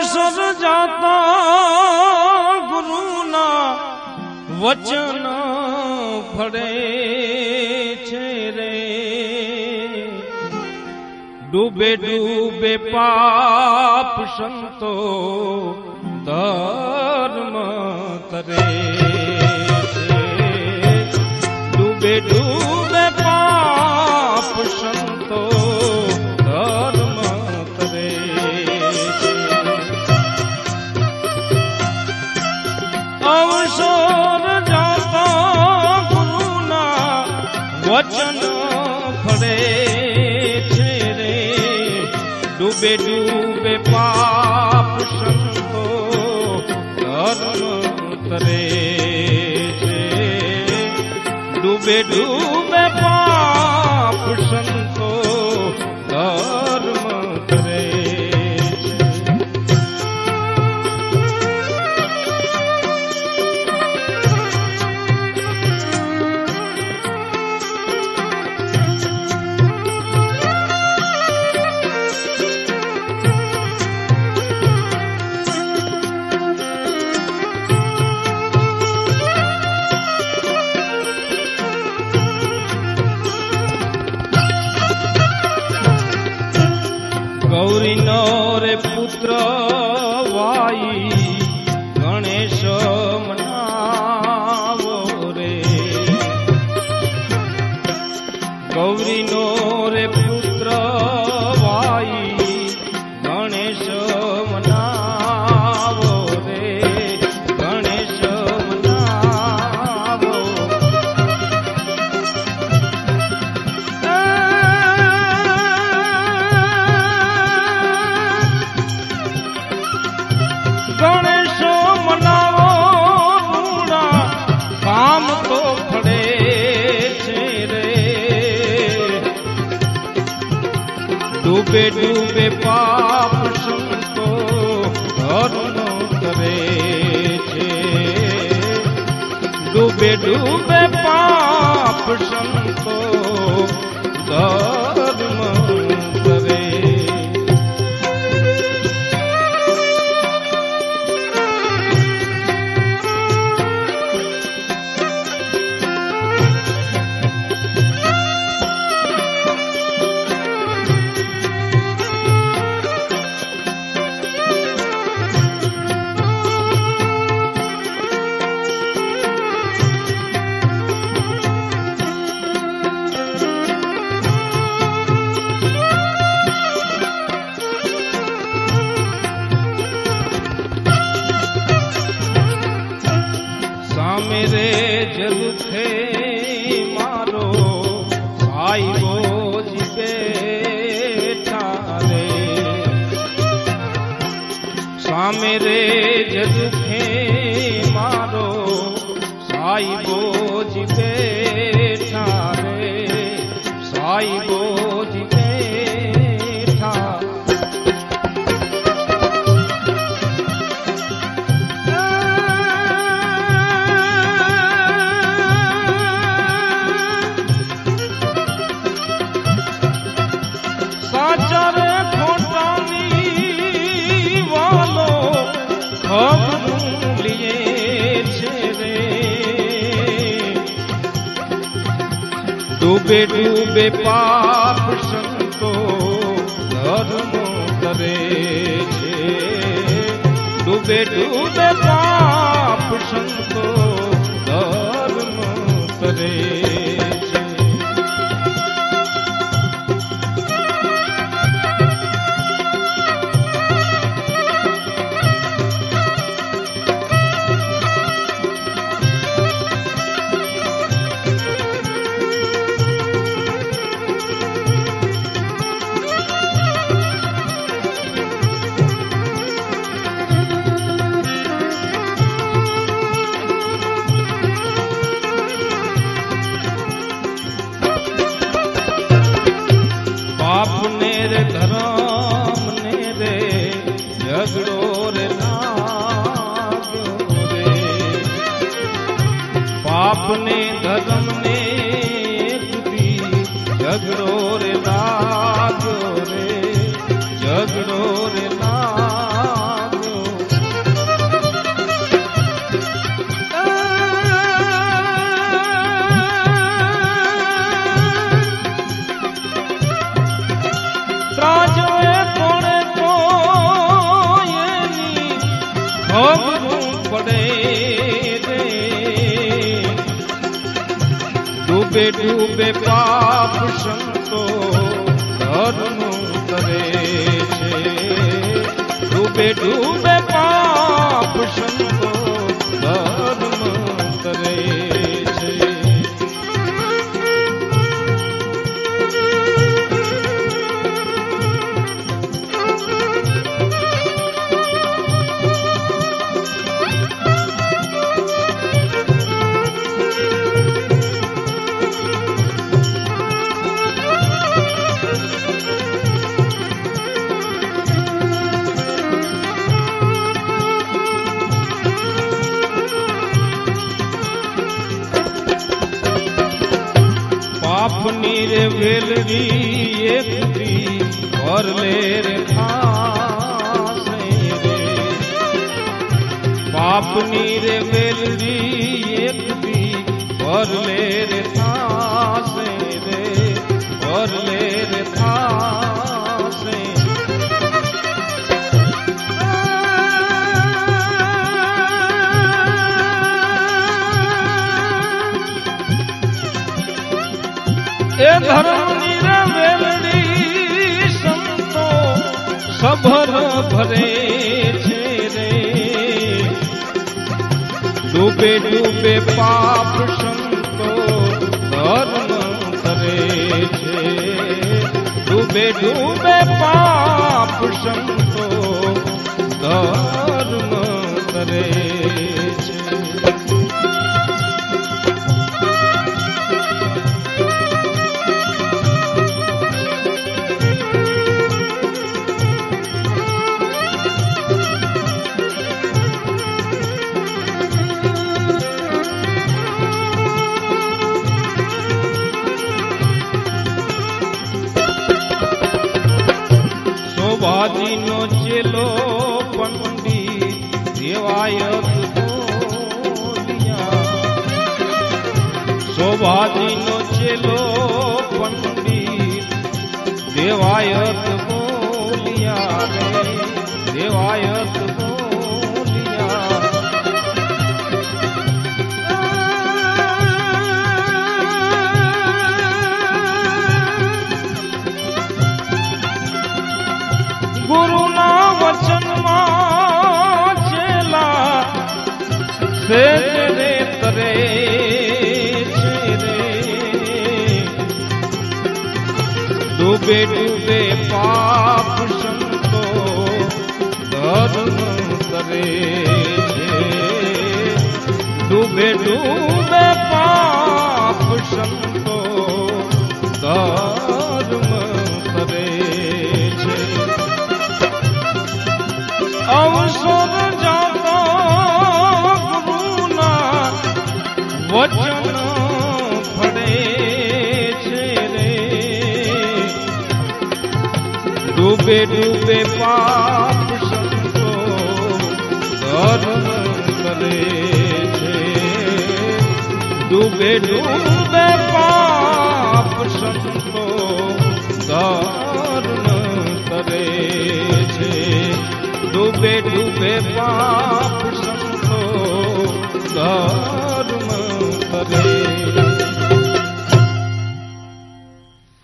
અવસર જાતા ગુરુના વચન ફળે છે રે, ડૂબે ડૂબે પાપ સંતો ધર્મ તરે છે, ડૂબે ડૂબે પાપ સંતો ધર્મ તરે છે. અવસર જાતા ગુરુના વચન ફળે છે રે, ડૂબે ડૂબે પાપ સંતો ધર્મ તરે છે, ડૂબે ડૂબે પાપ સંતો ધર્મ તરે છે. ગૌરીનો રે પુત્ર વાઈ ગણેશ મનાવો રે, ગૌરીનો રે પુત્ર વાઈ ગણેશ મનાવો રે, ગણેશ મનાવો. ગણેશ મનાવો રૂડા કામ તો ફળે છે રે, ડૂબે ડૂબે પાપ સંતો ધર્મ કરે છે, ડૂબે ડૂબે પાપ સંતો ધર્મ કરે. मेरे जलथे मारो साईबो जी बैठा रे, सामे रे जलथे मारो साईबो जी बैठा रे, साईबो जी बैठा. સાચર ખોટાની વાલો ખબરું લીએ છે રે, ડૂબે ડૂબે પાપ સંતો ધર્મ કરે છે, ડૂબે ડૂબે પાપ સંતો ધર્મ કરે છે. पाप ने रे धर्म ने रे झगड़ो रे लाग्यो रे, पाप ने धर्म ने जुदी झगड़ो रे लाग्यो रे, झगड़ो रे लाग्यो. ડૂબે પાપ સંતો ધર્મ કરે છે. ડૂબે ડૂબે પાપ સંતો ધર્મ કરે છે. પાપની રે વેલરી એકથી ભરલે રે ખાસે રે. પાપની રે વેલરી એકથી ભરલે રે થાસે રે. ભરલે રે થાસે. એ ધર્મની રે વેલડી સંતો સભર ભરે છે રે. ડૂબે ડૂબે પાપ સંતો ધર્મ કરે છે. ડૂબે ડૂબે પાપ સંતો ધર્મ કરે છે. શોભાજીનો ચેલો પંડિત દેવાયત બોલિયા. શોભાજીનો ચેલો પંડિત દેવાયત બોલિયા રે. દેવાયત બોલિયા. ગુરુના વચનમાં ચેલા સેજ રે તરે છે રે. ડૂબે ડૂબે પાપ સંતો ધર્મ કરે છે. ડૂબે ડૂબે પાપ સંતો ધર્મ કરે છે. અવસર જાતા ગુરુના વચન ફળે છે રે. ડૂબે ડૂબે પાપ સંતો ધર્મ કરે છે. ડૂબે ડૂબે પાપ સંતો ધર્મ કરે છે. ડૂબે ડૂબે પાપ સંતો ધર્મ કરે.